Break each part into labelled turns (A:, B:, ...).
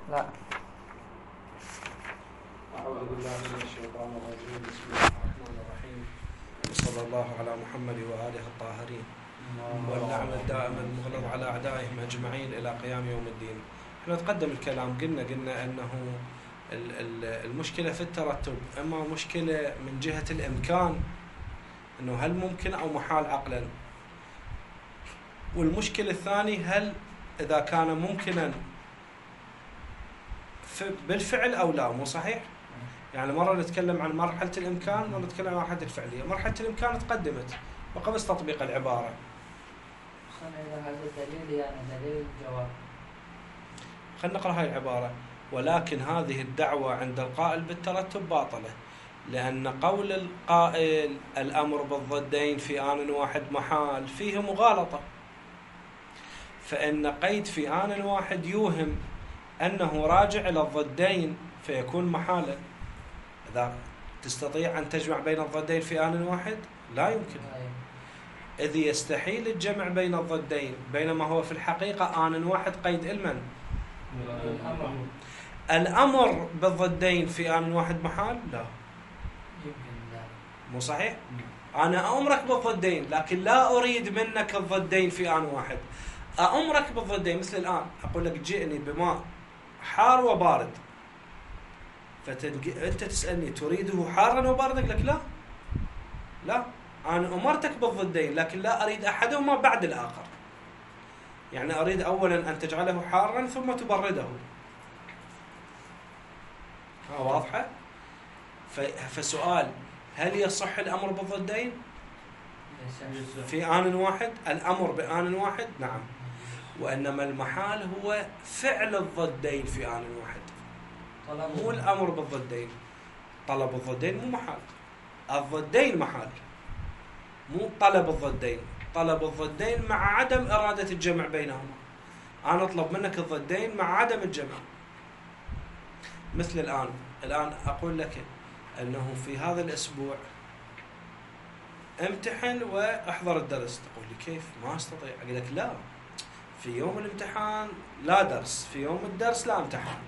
A: لا.
B: أعوذ بالله من الشيطان الرجيم. بسم الله الرحمن الرحيم. وصلى الله على محمد وآله الطاهرين، واللعنة الدائمة المغلظ على أعدائهم أجمعين إلى قيام يوم الدين. احنا نتقدم الكلام قلنا أنه المشكلة في الترتب، أما مشكلة من جهة الإمكان أنه هل ممكن أو محال عقلا، والمشكلة الثاني هل إذا كان ممكنا بالفعل أو لا. مو صحيح؟ يعني مرة نتكلم عن مرحلة الإمكان ونتكلم عن مرحلة الفعلية. مرحلة الإمكان تقدمت وقبل تطبيق العبارة.
A: إذا هذا الدليل يعني دليل الجواب.
B: خلينا نقرأ هاي العبارة. ولكن هذه الدعوة عند القائل بالترتب باطلة، لأن قول القائل الأمر بالضدين في آن واحد محال فيه مغالطة، فإن قيد في آن واحد يوهم أنه راجع إلى الضدين فيكون محالا. إذا تستطيع أن تجمع بين الضدين في آن واحد لا يمكن، إذ يستحيل الجمع بين الضدين، بينما هو في الحقيقة آن واحد قيد المن الأمر بالضدين في آن واحد محال. لا مو صحيح. أنا أمرك بالضدين لكن لا أريد منك الضدين في آن واحد. أمرك بالضدين مثل الآن أقول لك جئني بماء حار وبارد، أنت تسألني تريده حارا وباردا، أقول لك لا أنا أمرتك بالضدين لكن لا أريد أحدهما بعد الآخر. يعني أريد أولا أن تجعله حارا ثم تبرده. واضحة؟ فسؤال، هل يصح الأمر بالضدين في آن واحد؟ الأمر بآن واحد نعم، وإنما المحال هو فعل الضدين في آن واحد، مو الأمر بالضدين. طلب الضدين مو محال، الضدين محال، مو طلب الضدين. طلب الضدين مع عدم إرادة الجمع بينهما. أنا أطلب منك الضدين مع عدم الجمع. مثل الآن أقول لك أنه في هذا الأسبوع امتحن واحضر الدرس. تقول لي كيف؟ ما أستطيع. أقول لك لا، في يوم الامتحان لا درس، في يوم الدرس لا امتحان.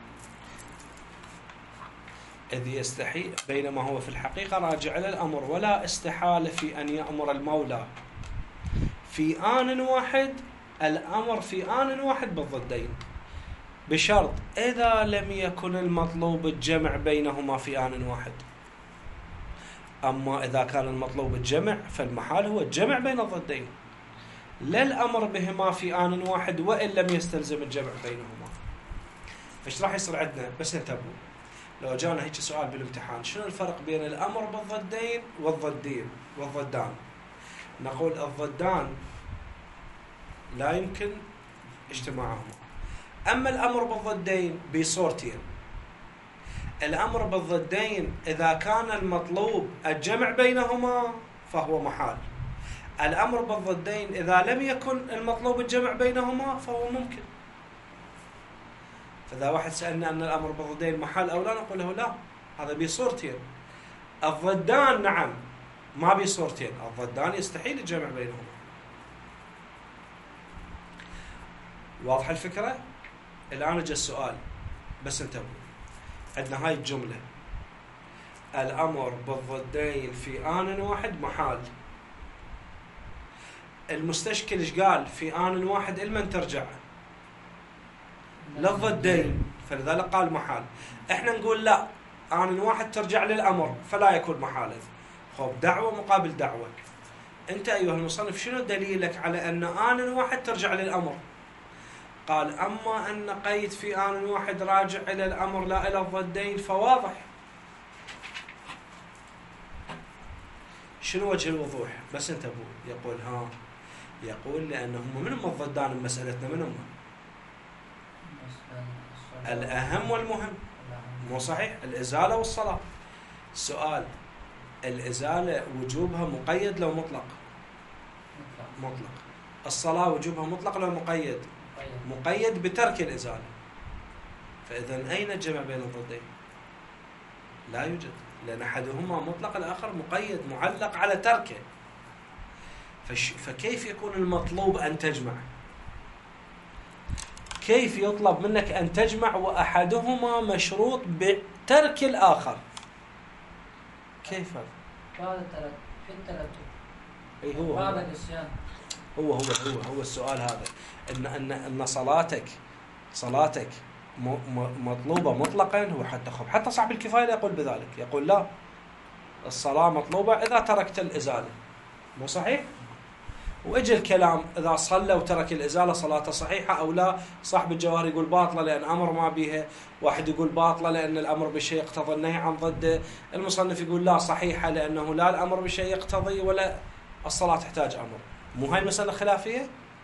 B: إذ يستحيل، بينما هو في الحقيقة راجع إلى الأمر، ولا استحالة في أن يأمر المولى في آن واحد الأمر في آن واحد بالضدين، بشرط إذا لم يكن المطلوب الجمع بينهما في آن واحد. أما إذا كان المطلوب الجمع فالمحال هو الجمع بين الضدين، لا الأمر بهما في آن واحد وإن لم يستلزم الجمع بينهما. فايش راح يصير عندنا؟ بس انتبهوا، لو جانا هيك سؤال بالامتحان، شنو الفرق بين الأمر بالضدين والضدان؟ نقول الضدان لا يمكن اجتماعهما، أما الأمر بالضدين بصورتين. الأمر بالضدين إذا كان المطلوب الجمع بينهما فهو محال، الأمر بالضدين إذا لم يكن المطلوب الجمع بينهما فهو ممكن. فإذا واحد سألنا أن الأمر بالضدين محال أو لا، نقول له لا، هذا بصورتين. الضدان نعم ما بصورتين، الضدان يستحيل الجمع بينهما. واضح الفكرة؟ الآن جاء السؤال، بس انتبهوا، عندنا هاي الجملة الأمر بالضدين في آن واحد محال. المستشكل ايش قال؟ في آن واحد لمن ترجع؟ للضدين، فلذلك قال محال. احنا نقول لا، آن واحد ترجع للأمر فلا يكون محالا. خب، دعوة مقابل دعوة. انت أيها المصنف شنو دليلك على أن آن واحد ترجع للأمر؟ قال أما أن قيد في آن واحد راجع إلى الأمر لا إلى الضدين فواضح. شنو وجه الوضوح؟ بس انتبهوا. يقول لأنهم من هم الضدان بمسألتنا؟ من هم؟ الأهم والمهم، مو صحيح؟ الإزالة والصلاة. السؤال، الإزالة وجوبها مقيد لو مطلق؟ مطلق. الصلاة وجوبها مطلق لو مقيد؟ مقيد بترك الإزالة. فإذا أين الجمع بين الضدين؟ لا يوجد، لأن أحدهما مطلق الآخر مقيد معلق على تركه. فكيف يكون المطلوب أن تجمع؟ كيف يطلب منك أن تجمع وأحدهما مشروط بترك الآخر؟ كيف هذا؟
A: بعد الترتب في الترتب
B: أي هو
A: بعد النسيان.
B: هو السؤال هذا، ان صلاتك مطلوبه مطلقا. هو حتى صاحب الكفايه يقول بذلك، يقول لا، الصلاه مطلوبه اذا تركت الازاله. مو صحيح؟ واجى الكلام اذا صلى وترك الازاله صلاته صحيحه او لا. صاحب الجواهر يقول باطله لان امر ما بها، واحد يقول باطله لان الامر بشيء يقتضي النهي عن ضده، المصنف يقول لا صحيحه لانه لا الامر بشيء يقتضي ولا الصلاه تحتاج امر. مو هاي المساله خلافيه؟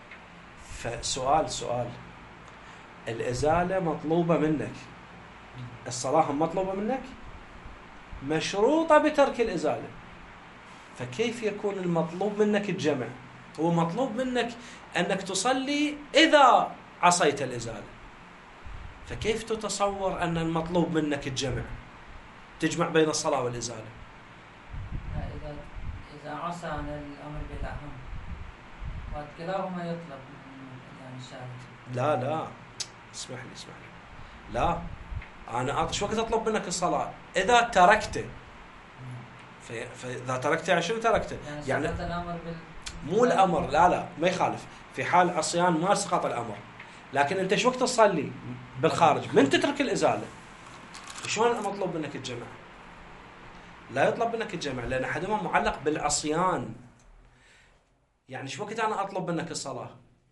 B: فسؤال الازاله مطلوبه منك، الصلاه مطلوبه منك، مشروطه بترك الازاله، فكيف يكون المطلوب منك الجمع؟ هو مطلوب منك أنك تصلي إذا عصيت الإزالة، فكيف تتصور أن المطلوب منك الجمع؟ تجمع بين الصلاة والإزالة.
A: إذا عصى عن الأمر بالأهم وكلاهما يطلب يعني الشارع.
B: لا اسمح لي لا، أنا شو وقت أطلب منك الصلاة؟ إذا تركته. فإذا تركته يعني شنو تركته؟
A: يعني الأمر
B: مو الأمر، لا ما يخالف، في حال عصيان ما سقط الأمر، لكن أنت شو وقت تصلي بالخارج من تترك الإزالة، شلون مطلوب منك الجمع؟ لا يطلب منك الجمع لأن أحدهما معلق بالعصيان. يعني شو وقت أنا أطلب منك الصلاة؟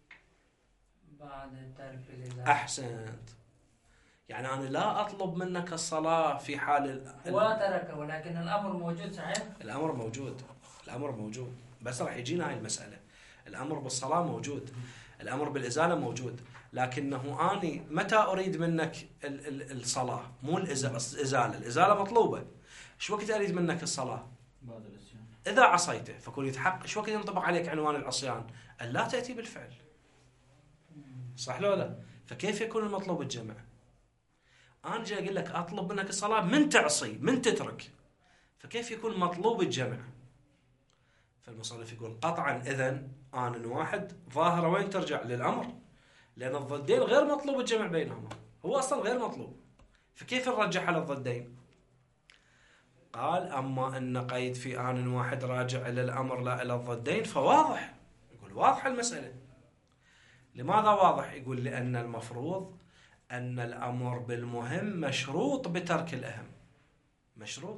A: بعد ترك الإزالة.
B: أحسنت. يعني أنا لا أطلب منك الصلاة في حال
A: هو تركه ولكن الأمر موجود. صحيح؟
B: الأمر موجود بس راح يجينا هاي المسألة. الأمر بالصلاة موجود، الأمر بالإزالة موجود، لكنه أني متى أريد منك الصلاة مو الإزالة مطلوبة. شو وقت أريد منك الصلاة؟
C: بعد العصيان.
B: إذا عصيته فكون يتحقق. شو وقت ينطبق عليك عنوان العصيان؟ أن لا تأتي بالفعل. صح لو لا؟ فكيف يكون المطلوب الجمع؟ أنا جاي أقول لك أطلب منك الصلاة من تعصي من تترك، فكيف يكون مطلوب الجمع؟ فالمصنف يقول قطعا إذن آن واحد ظاهرة وين ترجع؟ للأمر، لأن الضدين غير مطلوب الجمع بينهما، هو أصلا غير مطلوب، فكيف نرجح على الضدين؟ قال أما أن قيد في آن واحد راجع إلى الأمر لا إلى الضدين فواضح. يقول واضح المسألة. لماذا واضح؟ يقول لأن المفروض أن الأمر بالمهم مشروط بترك الأهم، مشروط.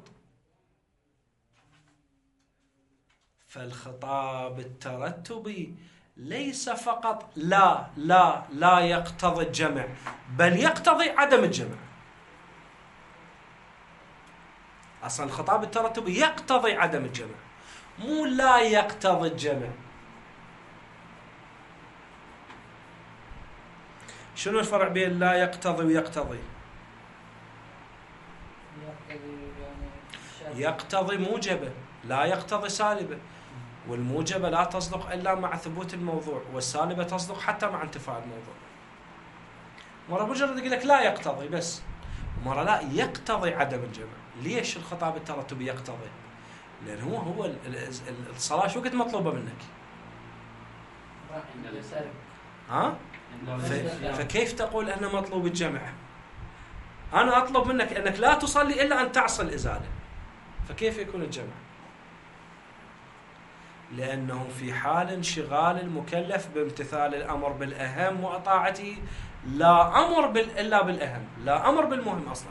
B: فالخطاب الترتبي ليس فقط لا يقتضي الجمع، بل يقتضي عدم الجمع. أصلا الخطاب الترتبي يقتضي عدم الجمع، مو لا يقتضي الجمع. شنو الفرق بين لا يقتضي ويقتضي؟ يقتضي موجبة، لا يقتضي سالبة، والموجبة لا تصدق إلا مع ثبوت الموضوع، والسالبة تصدق حتى مع انتفاء الموضوع. مرة مجرد يقول لك لا يقتضي بس، مرة لا يقتضي عدم الجمع. ليش الخطاب الترتبي يقتضي؟ لأن هو الصلاة شو قد مطلوبة منك؟ ها؟ فكيف تقول أنه مطلوب الجمع؟ أنا أطلب منك أنك لا تصلي إلا أن تعصي الإزالة، فكيف يكون الجمع؟ لأنه في حال انشغال المكلف بامتثال الأمر بالأهم وأطاعته لا أمر إلا بالأهم، لا أمر بالمهم أصلا.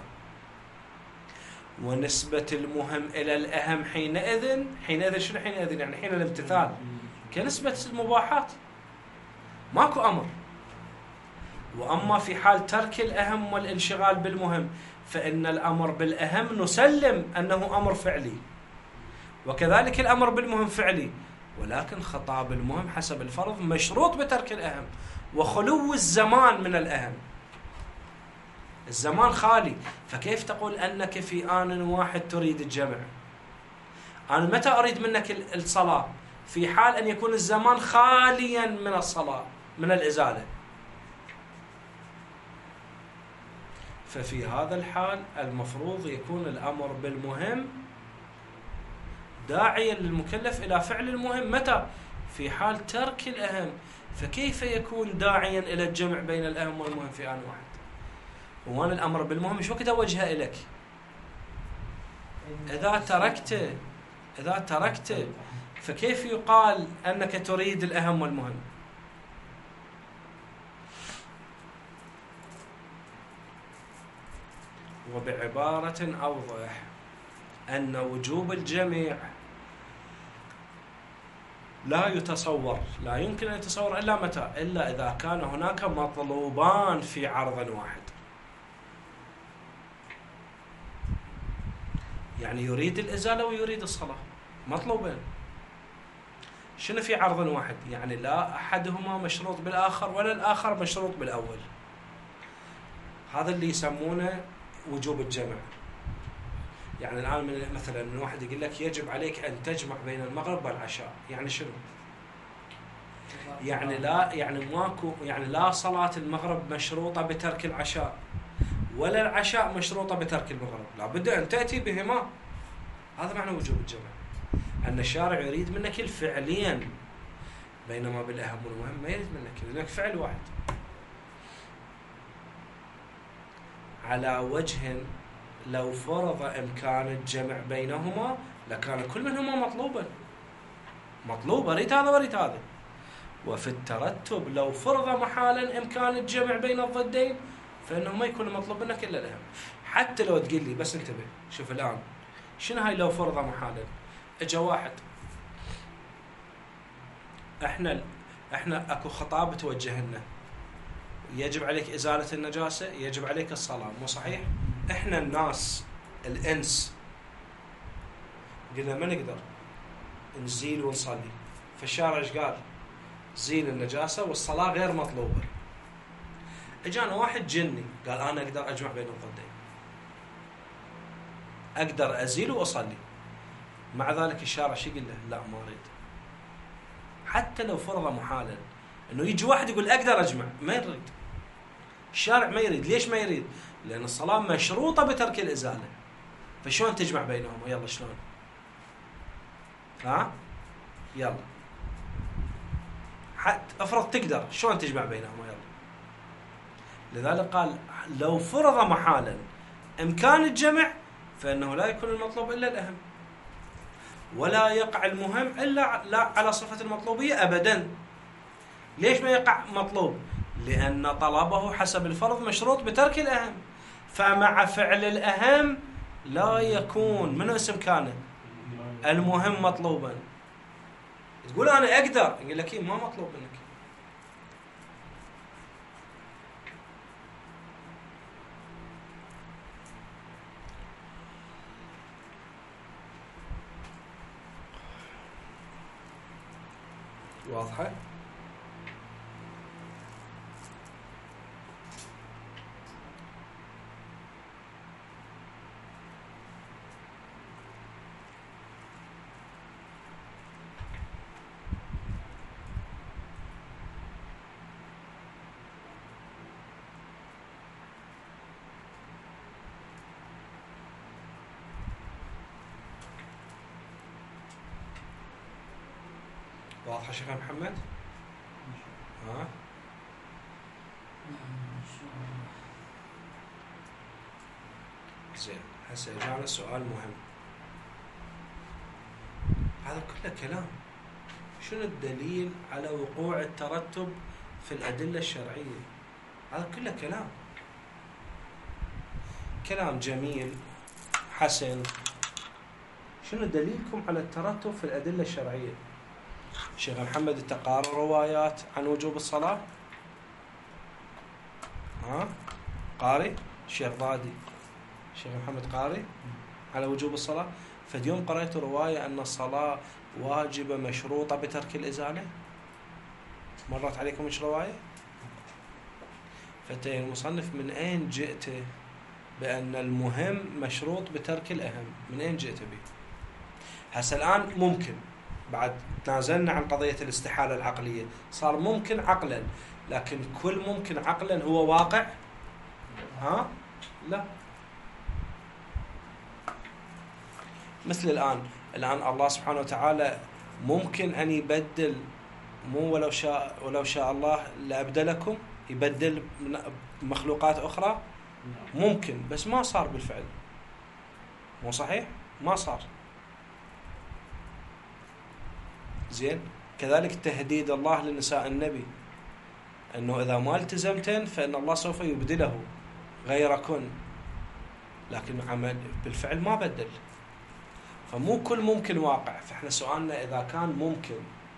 B: ونسبة المهم إلى الأهم حينئذ شنو حينئذ؟ يعني حين الامتثال كنسبة المباحات، ماكو أمر. وأما في حال ترك الأهم والانشغال بالمهم فإن الأمر بالأهم نسلم أنه أمر فعلي، وكذلك الأمر بالمهم فعلي، ولكن خطاب المهم حسب الفرض مشروط بترك الأهم وخلو الزمان من الأهم. الزمان خالي، فكيف تقول أنك في آن واحد تريد الجمع؟ أنا متى أريد منك الصلاة؟ في حال أن يكون الزمان خاليا من الصلاة من الإزالة. ففي هذا الحال المفروض يكون الأمر بالمهم داعيا للمكلف إلى فعل المهم. متى؟ في حال ترك الأهم، فكيف يكون داعيا إلى الجمع بين الأهم والمهم في آن واحد؟ وأنا الأمر بالمهم شو وقت أوجهه إليك؟ إذا تركته فكيف يقال أنك تريد الأهم والمهم؟ وبعبارة أوضح أن وجوب الجميع لا يمكن أن يتصور إلا متى؟ إلا إذا كان هناك مطلوبان في عرض واحد. يعني يريد الإزالة ويريد الصلاة، مطلوبين. شنو في عرض واحد؟ يعني لا أحدهما مشروط بالآخر ولا الآخر مشروط بالأول. هذا اللي يسمونه وجوب الجمع. يعني الآن مثلا من واحد يقول لك يجب عليك أن تجمع بين المغرب والعشاء، يعني شنو؟ يعني ماكو، يعني لا صلاة المغرب مشروطة بترك العشاء ولا العشاء مشروطة بترك المغرب، لابد أن تأتي بهما. هذا معنى وجوب الجمع، أن الشارع يريد منك الفعلين، بينما بالأهم والمهم ما يريد منك فعل واحد. على وجه لو فرض إمكان الجمع بينهما لكان كل منهما مطلوب، أريد هذا وأريد هذا. وفي الترتب لو فرض محالا إمكان الجمع بين الضدين فإنه ما يكون مطلوب منك إلا الأهم. حتى لو تقول لي بس انتبه، شوف الآن شنو هاي لو فرض محالا؟ اجا واحد، احنا اكو خطاب توجه لنا، يجب عليك إزالة النجاسة، يجب عليك الصلاة، مو صحيح؟ احنا الناس الإنس قلنا ما نقدر نزيل ونصلي، فالشارع ايش قال؟ زيل النجاسة والصلاة غير مطلوبة. اجانا واحد جني قال أنا أقدر أجمع بين الضدين، أقدر أزيل وأصلي، مع ذلك الشارع شو يقول له؟ لا ما أريد. حتى لو فرض محالا إنه يجي واحد يقول أقدر أجمع، ما يريد الشارع، ما يريد. ليش ما يريد؟ لأن الصلاة مشروطة بترك الإزالة، فشلون تجمع بينهم؟ يلا شلون؟ يلا حتى أفرض تقدر، شلون تجمع بينهم؟ يلا. لذلك قال لو فرض محالا إمكان الجمع فإنه لا يكون المطلوب إلا الأهم، ولا يقع المهم إلا لا على صفة المطلوبية أبدا. ليش ما يقع مطلوب؟ لأن طلبه حسب الفرض مشروط بترك الأهم، فمع فعل الأهم لا يكون من اسم كان المهم مطلوبا. تقول أنا أقدر، يقول لك ما مطلوب منك. واضحة؟ واضحة شيخ محمد؟ زين، هسه جانا سؤال مهم. هذا كله كلام. شنو الدليل على وقوع الترتب في الأدلة الشرعية؟ هذا كله كلام جميل حسن. شنو دليلكم على الترتب في الأدلة الشرعية؟ شيخ محمد انت قارئ روايات عن وجوب الصلاة؟ قارئ؟ الشيخ ضادي شيخ محمد قارئ على وجوب الصلاة؟ فاليوم قرأت رواية أن الصلاة واجبة مشروطة بترك الإزالة؟ مرت عليكم ايش رواية؟ فأنت المصنف من أين جئت بأن المهم مشروط بترك الأهم؟ من أين جئت به؟ هسه الآن ممكن بعد تنازلنا عن قضية الاستحالة العقلية، صار ممكن عقلا، لكن كل ممكن عقلا هو واقع؟ لا. مثل الآن الله سبحانه وتعالى ممكن أن يبدل مو ولو شاء الله لأبدلكم، يبدل مخلوقات أخرى ممكن، بس ما صار بالفعل. مو صحيح؟ ما صار. زين. كذلك تهديد الله لنساء النبي أنه إذا ما التزمتن فإن الله سوف يبدله غيركن، لكن عمل بالفعل ما بدل. فمو كل ممكن واقع. فإحنا سؤالنا إذا كان ممكن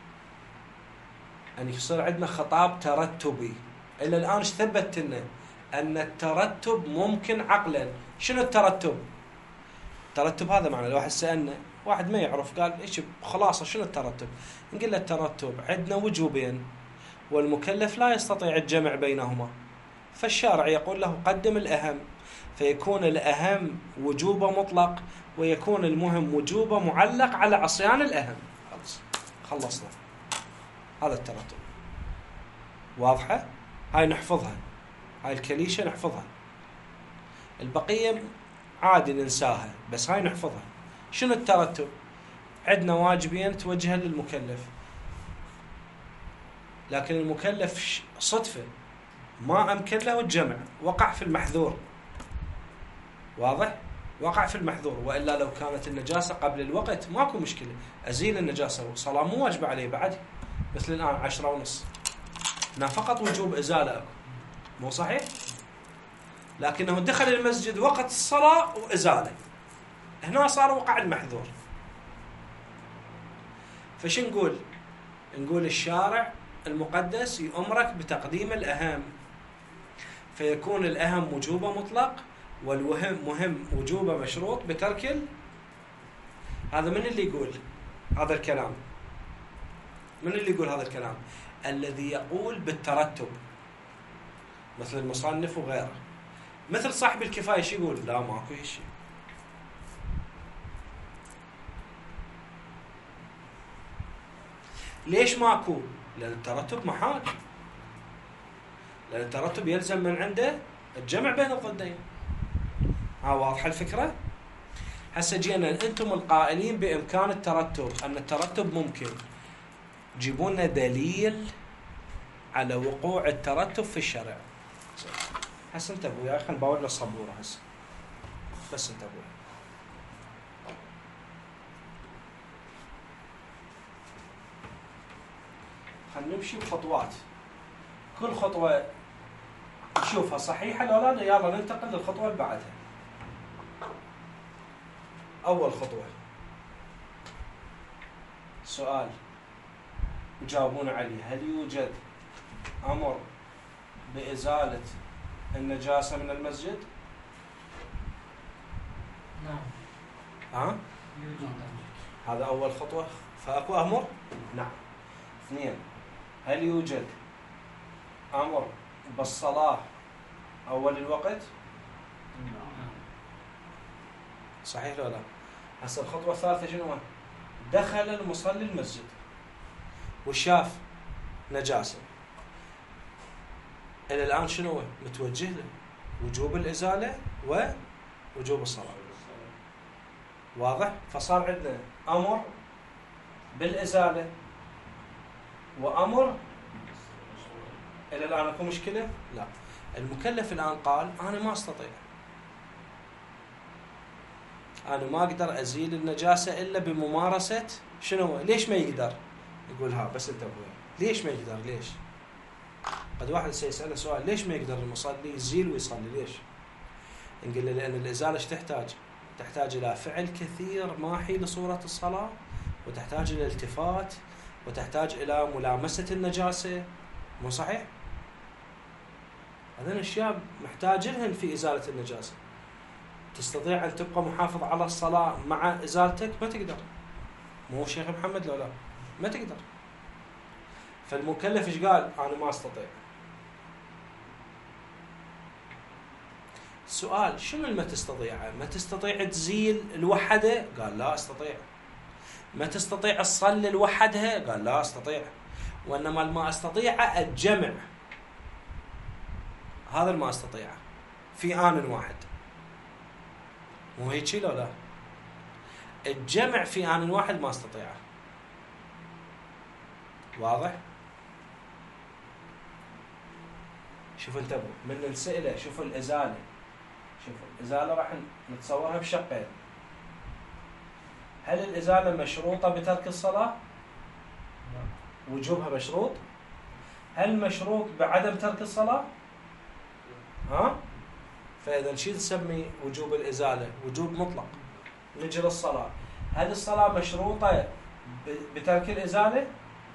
B: أن يصير عندنا خطاب ترتبي، إلى الآن ايش ثبت لنا؟ أن الترتب ممكن عقلا. شنو الترتب؟ الترتب هذا معنى لو واحد سألنا، واحد ما يعرف قال ايش خلاصة شنو الترتب؟ نقول له الترتب عندنا وجوبين والمكلف لا يستطيع الجمع بينهما، فالشارع يقول له قدم الأهم، فيكون الأهم وجوبه مطلق، ويكون المهم وجوبه معلق على عصيان الأهم. خلصنا. هذا الترتب. واضحة؟ هاي نحفظها، هاي الكليشة نحفظها، البقية عادي ننساها، بس هاي نحفظها. شنو الترتب؟ عندنا واجبين توجهها للمكلف، لكن المكلف صدفة ما أمكن له الجمع، وقع في المحذور. واضح؟ وقع في المحذور. وإلا لو كانت النجاسة قبل الوقت ماكو مشكلة، أزيل النجاسة وصلاة مو واجبة عليه بعد. مثل الآن 10:30 هنا فقط وجوب إزالة، مو صحيح؟ لكنه دخل المسجد وقت الصلاة وإزالة، هنا صار وقع المحذور. فش نقول؟ نقول الشارع المقدس يأمرك بتقديم الأهم، فيكون الأهم وجوبه مطلق، والمهم وجوبه مشروط بترك هذا من اللي يقول هذا الكلام؟ من اللي يقول هذا الكلام؟ الذي يقول بالترتب، مثل المصنف وغيره. مثل صاحب الكفاية شو يقول؟ لا ماكو شيء. ليش ماكو؟ لأن الترتب محال، لأن الترتب يلزم من عنده الجمع بين الضدين. واضحة الفكرة؟ هسه جينا أنتم القائلين بإمكان الترتب، أن الترتب ممكن، جيبوا لنا دليل على وقوع الترتب في الشرع. هسه انتبهوا يا أخي، نباور للصبورة هسه، بس انتبهوا. خلينا نمشي بخطوات، كل خطوة نشوفها صحيحة لو لا، يلا ننتقل للخطوة اللي بعدها. أول خطوة سؤال يجاوبون عليه: هل يوجد أمر بإزالة النجاسة من المسجد؟
A: نعم. يوجد.
B: هذا أول خطوة، فأكو أمر؟ نعم. 2: هل يوجد أمر بالصلاة أول الوقت؟
A: نعم.
B: صحيح ولا لا؟ هسه الخطوة الثالثة شنو؟ دخل المصلي المسجد وشاف نجاسة، إلى الآن شنو متوجه له؟ وجوب الإزالة ووجوب الصلاة. واضح؟ فصار عندنا أمر بالإزالة وأمر. إلى الآن أكو مشكلة؟ لا. المكلف الآن قال أنا ما أستطيع، أنا ما أقدر أزيل النجاسة إلا بممارسة شنو؟ ليش ما يقدر؟ يقول ها بس انتبهوا، ليش ما يقدر؟ ليش؟ قد واحد سيسأله سؤال: ليش ما يقدر المصلي يزيل ويصلي؟ ليش؟ نقول له لأن الإزالة ايش تحتاج؟ تحتاج إلى فعل كثير ماحي لصورة الصلاة، وتحتاج إلى التفات، وتحتاج إلى ملامسة النجاسة. مو صحيح؟ هذين أشياء محتاج لهن في إزالة النجاسة. تستطيع أن تبقى محافظ على الصلاة مع إزالتك؟ ما تقدر. مو شيخ محمد لو لا؟ ما تقدر. فالمكلف ايش قال؟ أنا ما أستطيع. السؤال: شنو ما تستطيعه؟ ما تستطيع تزيل الوحدة؟ قال لا أستطيع. ما تستطيع تصلي لوحدها؟ قال لا أستطيع. وإنما ما أستطيع الجمع، هذا ما أستطيعه في آن واحد. مو هيك لو لا؟ الجمع في آن واحد ما أستطيعه. واضح؟ شوفوا انتبهوا من السئلة، شوفوا الإزالة، شوفوا الإزالة راح نتصورها بشقين. هل الإزالة مشروطة بترك الصلاة؟ وجوبها مشروط. هل مشروط بعدم ترك الصلاة؟ ها؟ فإذا شو نسمي وجوب الإزالة؟ وجوب مطلق. نجي للصلاة، هل الصلاة مشروطة بترك الإزالة؟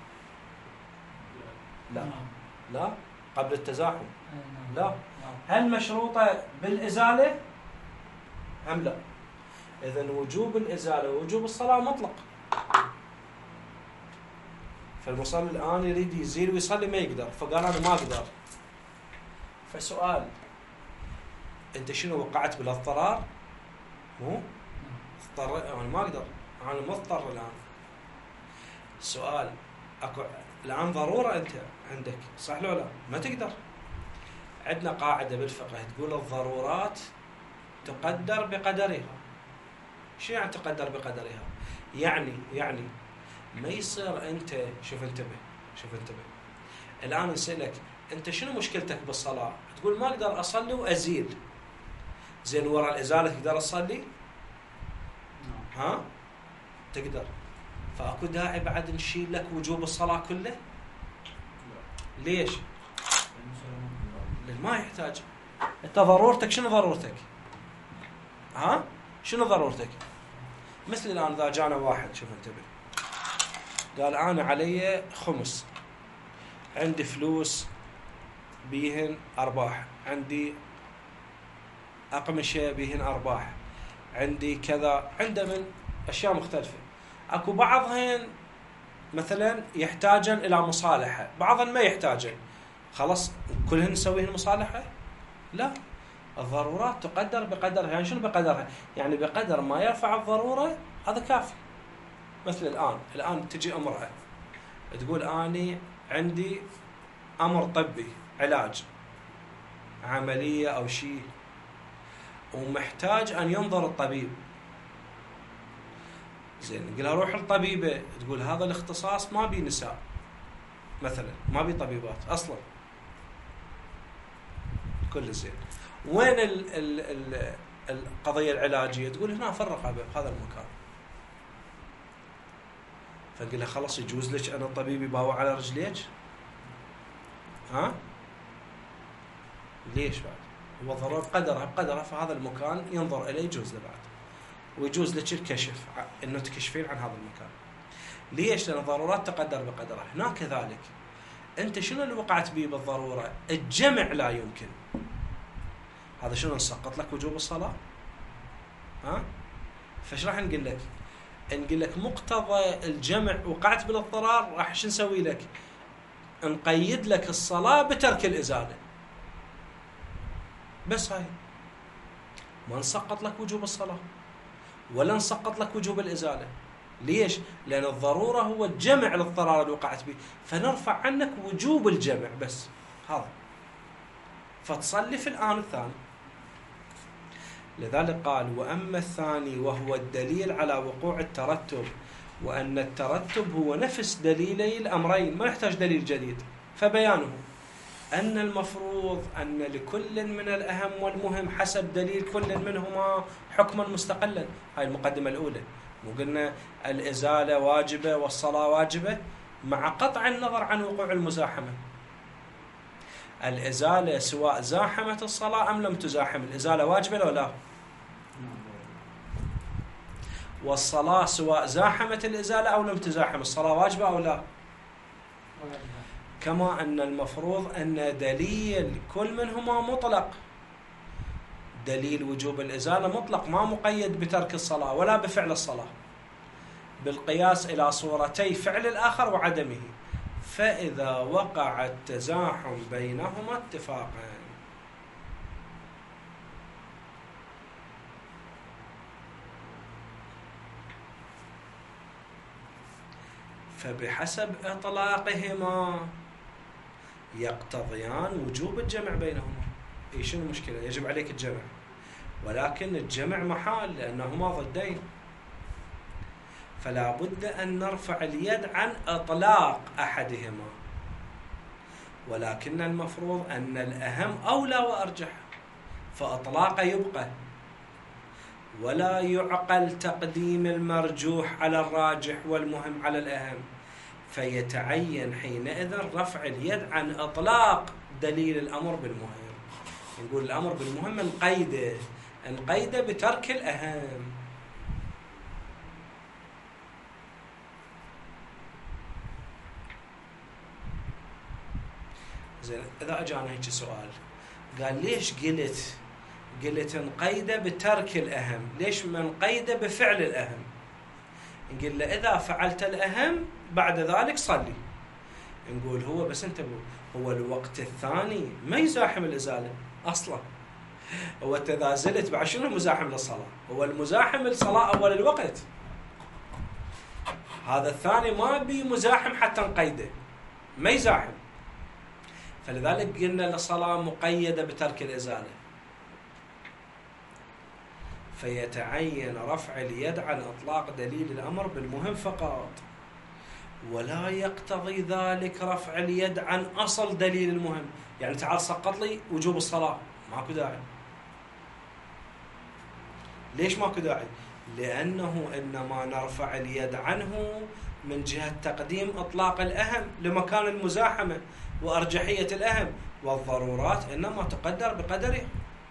B: لا. لا قبل التزاحم. لا. هل مشروطة بالإزالة؟ أم لا؟ إذن وجوب الإزالة ووجوب الصلاة مطلق. فالمصلي الآن يريد يزيل ويصلي ما يقدر، فقال أنا ما أقدر. فسؤال، أنت شنو وقعت بالاضطرار؟ مو؟ اضطر، أنا ما أقدر، أنا مضطر الآن. السؤال، أكو الآن ضرورة أنت عندك، صح لو لا؟ ما تقدر. عندنا قاعدة بالفقه تقول الضرورات تقدر بقدرها. شو يعني تقدر بقدرها؟ يعني ما يصير أنت، شوف انتبه. الآن نسألك أنت شنو مشكلتك بالصلاة؟ تقول ما أقدر أصلي وأزيل. زين وراء الإزالة تقدر تصلي؟ ها؟ تقدر. فأكو داعي بعد نشيل لك وجوب الصلاة كله؟ ليش؟ لأن ما يحتاج. أنت ضرورتك شنو ضرورتك؟ ها؟ شنو ضرورتك؟ مثل الآن إذا جانا واحد، شوف انتبه، قال أنا علي خمس، عندي فلوس بيهن أرباح، عندي أقمشة بيهن أرباح، عندي كذا، عنده من أشياء مختلفة. أكو بعضهن مثلا يحتاجن إلى مصالحة، بعضهن ما يحتاجن. خلاص كلهن نسويهن مصالحة؟ لا. الضرورات تقدر بقدرها. يعني شنو بقدرها؟ يعني بقدر ما يرفع الضرورة هذا كافي. مثل الآن تجي امرأة تقول أني عندي أمر طبي، علاج، عملية أو شيء، ومحتاج أن ينظر الطبيب. زين نقول لها روح الطبيبة، تقول هذا الاختصاص ما بي نساء مثلا، ما بي طبيبات أصلا. كل زين. وين القضية العلاجية؟ تقول هنا في الرقبة بهذا المكان. فنقول لها خلاص يجوز لك أنا الطبيب يباوع على رجليك؟ ها؟ ليش بعد؟ هو ضرورة بقدرها في هذا المكان ينظر إليه، يجوز له بعد، ويجوز لك الكشف إنه تكشفين عن هذا المكان. ليش؟ لأن الضرورات تقدر بقدرها. هنا كذلك أنت شنو اللي وقعت به بالضرورة؟ الجمع لا يمكن. هذا شنو نسقط لك وجوب الصلاة؟ ها؟ فايش راح نقول لك؟ نقول لك مقتضى الجمع وقعت بالاضطرار، راح شو نسوي لك؟ نقيد لك الصلاة بترك الإزالة. بس هاي ما نسقط لك وجوب الصلاة ولا نسقط لك وجوب الإزالة. ليش؟ لأن الضرورة هو الجمع للضرر اللي وقعت به، فنرفع عنك وجوب الجمع بس. هذا فتصلي في الآن الثاني. لذلك قال وأما الثاني وهو الدليل على وقوع الترتب، وأن الترتب هو نفس دليلي الأمرين، ما يحتاج دليل جديد. فبيانه أن المفروض أن لكل من الأهم والمهم حسب دليل كل منهما حكما مستقلا. هاي المقدمة الأولى. وقلنا الإزالة واجبة والصلاة واجبة مع قطع النظر عن وقوع المزاحمة. الإزالة سواء زاحمت الصلاة أم لم تزاحم، الإزالة واجبة لو لا؟ والصلاة سواء زاحمت الإزالة أو لم تزاحم، الصلاة واجبة أو لا؟ كما أن المفروض أن دليل كل منهما مطلق. دليل وجوب الإزالة مطلق ما مقيد بترك الصلاة ولا بفعل الصلاة، بالقياس إلى صورتي فعل الآخر وعدمه. فإذا وقع التزاحم بينهما اتفاقا، فبحسب إطلاقهما يقتضيان وجوب الجمع بينهما. إيه شنو المشكلة؟ يجب عليك الجمع، ولكن الجمع محال لأنهما ضدين. فلا بد أن نرفع اليد عن إطلاق أحدهما ولكن المفروض أن الأهم أولى وأرجح، فإطلاقه يبقى، ولا يعقل تقديم المرجوح على الراجح والمهم على الأهم، فيتعين حينئذ رفع اليد عن إطلاق دليل الأمر بالمهم. نقول الأمر بالمهم نقيده بترك الأهم. زين، إذا أجانا هيك سؤال قال ليش قلت نقيده بترك الأهم، ليش ما نقيده بفعل الأهم؟ نقول له إذا فعلت الأهم بعد ذلك صلي. نقول هو بس انتبهوا، هو الوقت الثاني ما يزاحم الإزالة أصلا. هو إذا زلت بعد شنو مزاحم للصلاة؟ هو المزاحم للصلاة أول الوقت، هذا الثاني ما بي مزاحم حتى نقيده، ما يزاحم. فلذلك قلنا الصلاة مقيدة بترك الإزالة، فيتعين رفع اليد عن إطلاق دليل الأمر بالمهم فقط، ولا يقتضي ذلك رفع اليد عن أصل دليل المهم. يعني تعال سقط لي وجوب الصلاة، ماكو داعي. ليش ماكو داعي؟ لأنه إنما نرفع اليد عنه من جهة تقديم إطلاق الأهم لمكان المزاحمة وأرجحية الأهم، والضرورات إنما تقدر بقدرها.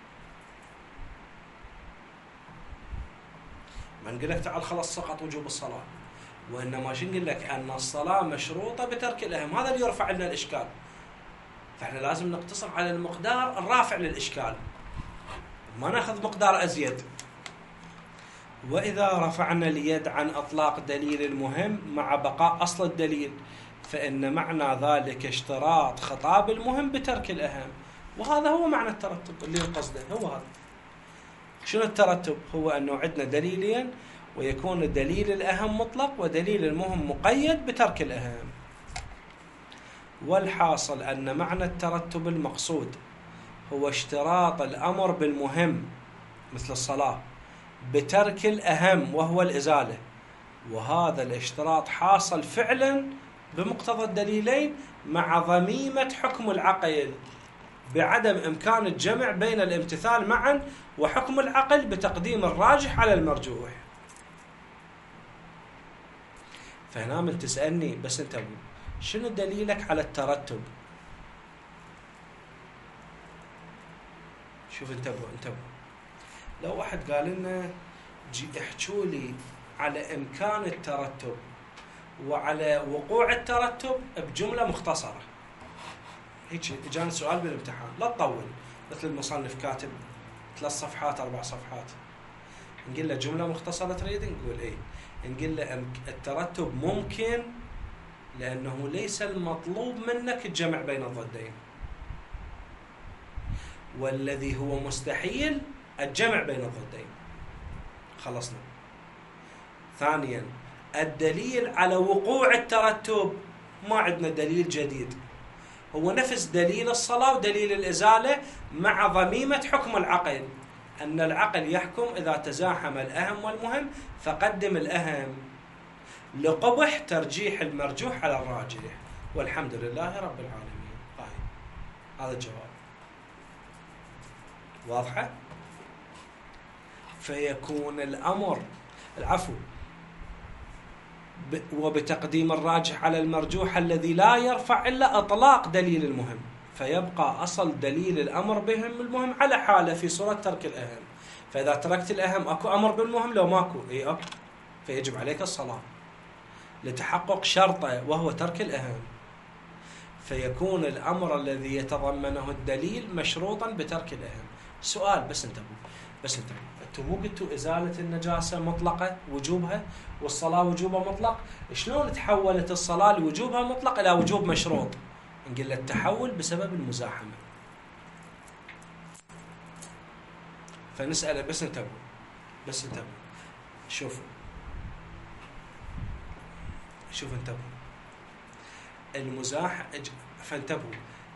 B: ما نقول لك تعال خلاص سقط وجوب الصلاة، وإنما شو نقول لك؟ أن الصلاة مشروطة بترك الأهم، هذا اللي يرفع لنا الإشكال. فإحنا لازم نقتصر على المقدار الرافع للإشكال، ما ناخذ مقدار أزيد. وإذا رفعنا اليد عن إطلاق دليل المهم مع بقاء أصل الدليل، فإن معنى ذلك اشتراط خطاب المهم بترك الأهم، وهذا هو معنى الترتب اللي قصده. هو هذا. شنو الترتب؟ هو أنه عندنا دليلين، ويكون دليل الأهم مطلق ودليل المهم مقيد بترك الأهم. والحاصل أن معنى الترتب المقصود هو اشتراط الأمر بالمهم مثل الصلاة بترك الأهم وهو الإزالة، وهذا الاشتراط حاصل فعلا بمقتضى الدليلين مع ضميمة حكم العقل بعدم إمكان الجمع بين الامتثال معا، وحكم العقل بتقديم الراجح على المرجوح. فهنا من تسألني بس انت شنو دليلك على الترتب؟ شوف انتبهوا لو واحد قال لنا احكوا لي على إمكان الترتب وعلى وقوع الترتب بجملة مختصرة، هيك اجاني سؤال بالامتحان، لا تطول، مثل المصنف كاتب 3 صفحات 4 صفحات، نقول له جملة مختصرة تريد؟ نقول ايه، نقول له الترتب ممكن لأنه ليس المطلوب منك الجمع بين الضدين، والذي هو مستحيل الجمع بين الضدين. خلصنا. ثانيا، الدليل على وقوع الترتب ما عندنا دليل جديد، هو نفس دليل الصلاة ودليل الإزالة مع ضميمة حكم العقل، أن العقل يحكم إذا تزاحم الأهم والمهم فقدم الأهم لقبح ترجيح المرجوح على الراجح، والحمد لله رب العالمين. هذا الجواب. واضحة؟ فيكون الأمر وبتقديم الراجح على المرجوح الذي لا يرفع إلا إطلاق دليل المهم، فيبقى أصل دليل الأمر بهم المهم على حاله في صورة ترك الأهم. فإذا تركت الأهم أكو أمر بالمهم؟ لو ماكو أكو، فيجب عليك الصلاة لتحقق شرطه وهو ترك الأهم. فيكون الأمر الذي يتضمنه الدليل مشروطا بترك الأهم. سؤال بس انتبهوا، انتم مو قلتوا إزالة النجاسة مطلقة وجوبها والصلاة وجوبها مطلق؟ شلون تحولت الصلاة لوجوبها مطلق إلى وجوب مشروط؟ نقول له التحول بسبب المزاحمة. فنسأله بس انتبهوا شوفوا فانتبهوا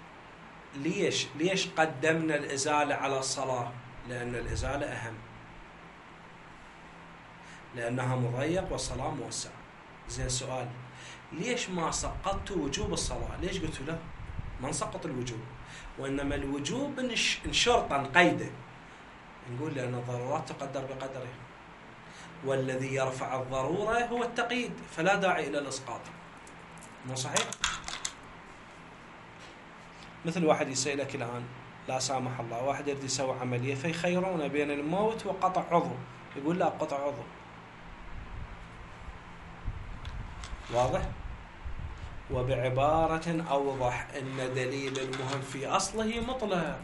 B: ليش قدمنا الإزالة على الصلاة؟ لأن الإزالة أهم، لأنها مضيق والصلاة موسعة. زين، سؤال، ليش ما سقطتوا وجوب الصلاة؟ ليش قلتوا لا؟ ما نسقط الوجوب، وإنما الوجوب نشرطه نقيده، نقول لأن الضرورات تقدر بقدرها، والذي يرفع الضرورة هو التقييد، فلا داعي إلى الإسقاط. مو صحيح؟ مثل واحد يسألك الآن لا سامح الله، واحد يريد يسوي عملية فيخيرونه بين الموت وقطع عضو، يقول لا قطع عضو. واضح؟ وبعبارة أوضح أن دليل المهم في أصله مطلق،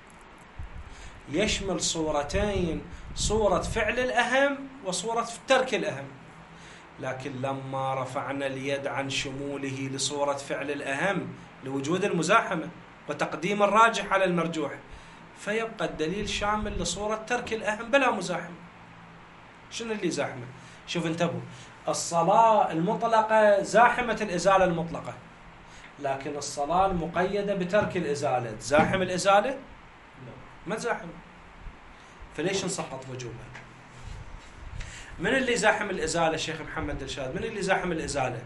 B: يشمل صورتين، صورة فعل الأهم وصورة ترك الأهم، لكن لما رفعنا اليد عن شموله لصورة فعل الأهم لوجود المزاحمة وتقديم الراجح على المرجوح، فيبقى الدليل شامل لصورة ترك الأهم بلا مزاحمة. شنو اللي زاحمة؟ شوف انتبهوا، الصلاة المطلقة زاحمة الإزالة المطلقة، لكن الصلاة المقيدة بترك الإزالة تزاحم الإزالة؟ ما تزاحم، فليش نسقط وجوبها؟ من اللي زاحم الإزالة شيخ محمد الشاذ؟ من اللي زاحم الإزالة؟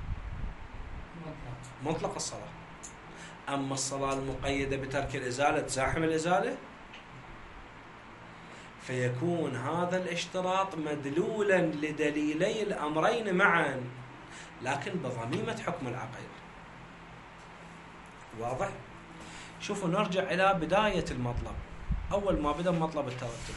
B: مطلق الصلاة. أما الصلاة المقيدة بترك الإزالة تزاحم الإزالة، فيكون هذا الاشتراط مدلولا لدليلي الأمرين معا، لكن بضميمة حكم العقيدة. واضح؟ شوفوا نرجع إلى بداية المطلب، أول ما بدأ مطلب الترتب.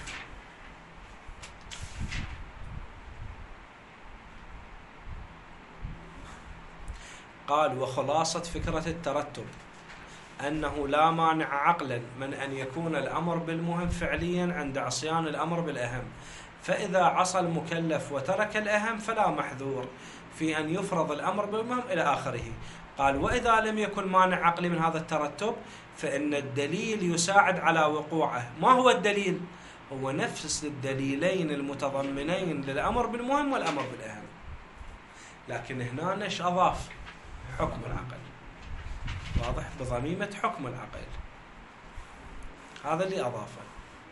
B: قال وخلاصة فكرة الترتب أنه لا مانع عقلا من أن يكون الأمر بالمهم فعليا عند عصيان الأمر بالأهم، فإذا عصى المكلف وترك الأهم فلا محذور في أن يفرض الأمر بالمهم إلى آخره. قال وإذا لم يكن مانع عقلي من هذا الترتب فإن الدليل يساعد على وقوعه. ما هو الدليل؟ هو نفس الدليلين المتضمنين للأمر بالمهم والأمر بالأهم، لكن هنا نش أضاف حكم العقل. واضح؟ بضميمة حكم العقل، هذا اللي أضافه.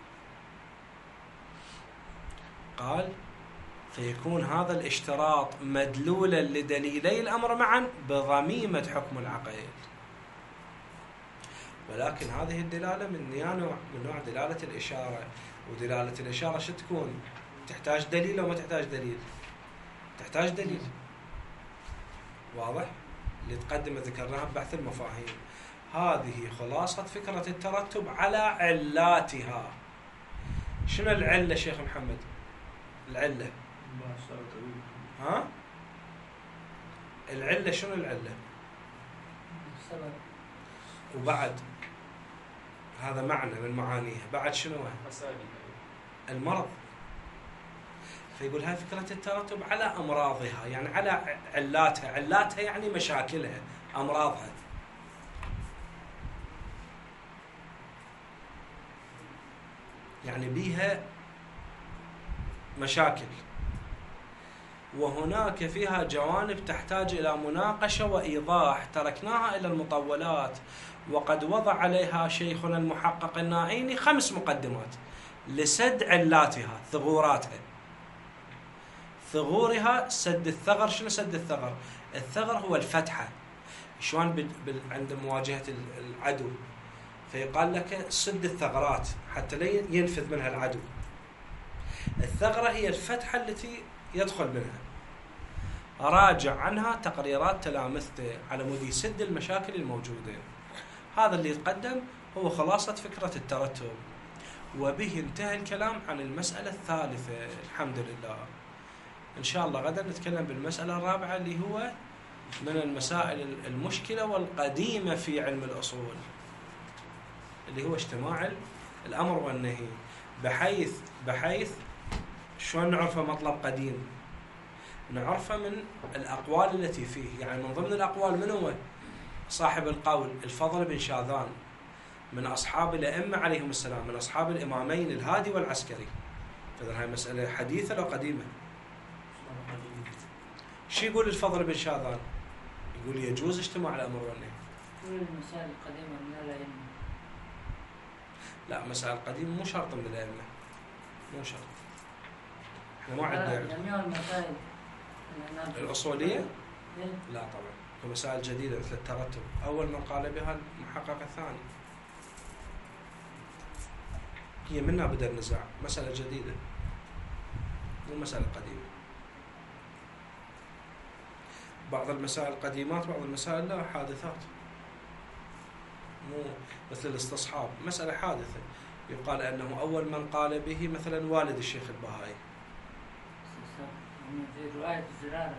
B: قال فيكون هذا الاشتراط مدلولا لدليلي الأمر معا بضميمة حكم العقل. ولكن هذه الدلالة من نوع دلالة الإشارة، ودلالة الإشارة شو تكون؟ تحتاج دليل أو ما تحتاج دليل؟ تحتاج دليل. واضح؟ اللي تقدم ذكرناها ببحث المفاهيم. هذه خلاصة فكرة الترتب على علاتها. شنو العلة شيخ محمد؟ العلة ها؟ العلة شنو العلة؟
A: السبب.
B: وبعد هذا معنى من معانيها، بعد شنو؟ المرض. فيقول هاي فكرة الترتب على أمراضها، يعني على علاتها. علاتها يعني مشاكلها، أمراضها. يعني بيها مشاكل، وهناك فيها جوانب تحتاج إلى مناقشة وإيضاح تركناها إلى المطولات، وقد وضع عليها شيخنا المحقق النائيني 5 مقدمات لسد علاتها، ثغوراتها. ثغورها سد الثغر. شنو سد الثغر؟ الثغر هو الفتحة، شلون عند مواجهة العدو فيقال لك سد الثغرات حتى لا ينفذ منها العدو. الثغرة هي الفتحة التي يدخل منها. راجع عنها تقريرات تلامذته على مود يسد المشاكل الموجودة. هذا اللي يتقدم هو خلاصة فكرة الترتب، وبه انتهى الكلام عن المسألة الثالثة. الحمد لله. إن شاء الله غدا نتكلم بالمسألة الرابعة اللي هو من المسائل المشكلة والقديمة في علم الأصول، اللي هو اجتماع الأمر والنهي، بحيث شلون نعرفه مطلب قديم؟ نعرفه من الأقوال التي فيه. يعني من ضمن الأقوال من هو؟ صاحب القول الفضل بن شاذان من أصحاب الأئمة عليهم السلام، من أصحاب الإمامين الهادي والعسكري. فإذا هاي مسألة حديثة لو قديمة. شو يقول الفضل بن شاذان؟ يقول يجوز اجتماع الأمر والنهي.
A: كل المسائل القديمة من الأئمة.
B: لا، مسائل القديمة مو شرط من الأئمة، مو شرط. احنا ما عندنا
A: جميع المسائل
B: الأصولية؟
A: إيه؟
B: لا طبعا. ومسائل جديدة مثل الترتب، أول من قال بها المحقق الثاني، هي منها بدأ النزاع، مسألة جديدة مو مسألة قديمة. بعض المسائل قديمات، بعض المسائل لا، حادثات، مو مثل الاستصحاب، مسألة حادثة يقال أنه أول من قال به مثلا والد الشيخ البهائي.
A: في رواية الزرارة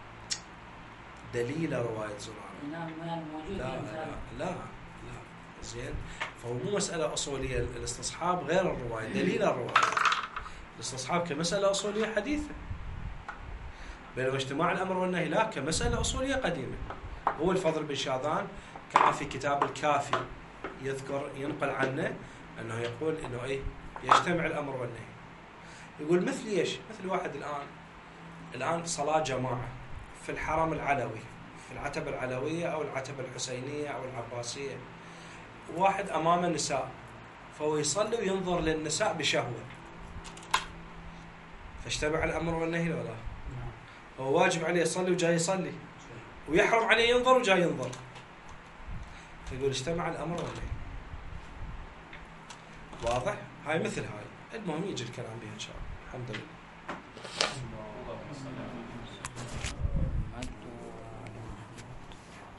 B: دليل رواية زرارة.
A: نعم موجود.
B: لا لا لا لا زين، فهو مو مسألة أصولية، الاستصحاب غير الرواية، دليل الرواية. الاستصحاب كمسألة أصولية حديثة، بينما اجتماع الأمر والنهي لا، كمسألة أصولية قديمة. هو الفضل بن شاذان كما في كتاب الكافي يذكر، ينقل عنه أنه يقول أنه إيه يجتمع الأمر والنهي. يقول مثل إيش؟ مثل واحد الآن صلاة جماعة في الحرم العلوي، في العتبة العلوية أو العتبة الحسينية أو العباسية، واحد أمام النساء فهو يصلي وينظر للنساء بشهوة، فاجتمع الأمر والنهي ولا لا؟ هو واجب عليه يصلي وجاي يصلي، ويحرم عليه ينظر وجاي ينظر، فيقول اجتمع الأمر والنهي. واضح؟ هاي مثل هاي. المهم يجي الكلام بها إن شاء الله. الحمد لله.